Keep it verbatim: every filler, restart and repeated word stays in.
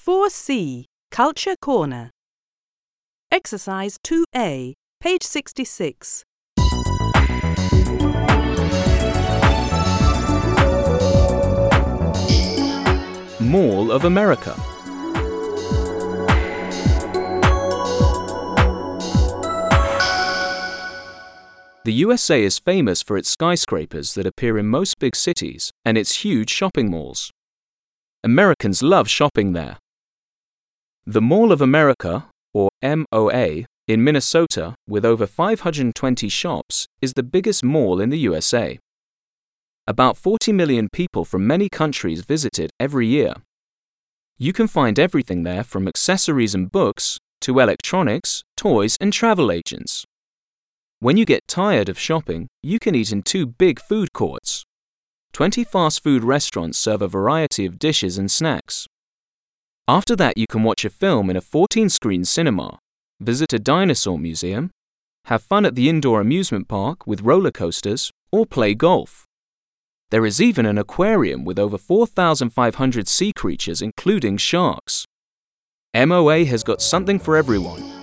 four C, Culture Corner. Exercise two A, page sixty-six. Mall of America. The U S A is famous for its skyscrapers that appear in most big cities and its huge shopping malls. Americans love shopping there. The Mall of America, or M O A, in Minnesota, with over five hundred twenty shops, is the biggest mall in the U S A. About forty million people from many countries visit it every year. You can find everything there from accessories and books to electronics, toys, and travel agents. When you get tired of shopping, you can eat in two big food courts. twenty fast food restaurants serve a variety of dishes and snacks. After that, you can watch a film in a fourteen screen cinema, visit a dinosaur museum, have fun at the indoor amusement park with roller coasters, or play golf. There is even an aquarium with over four thousand five hundred sea creatures, including sharks. M O A has got something for everyone.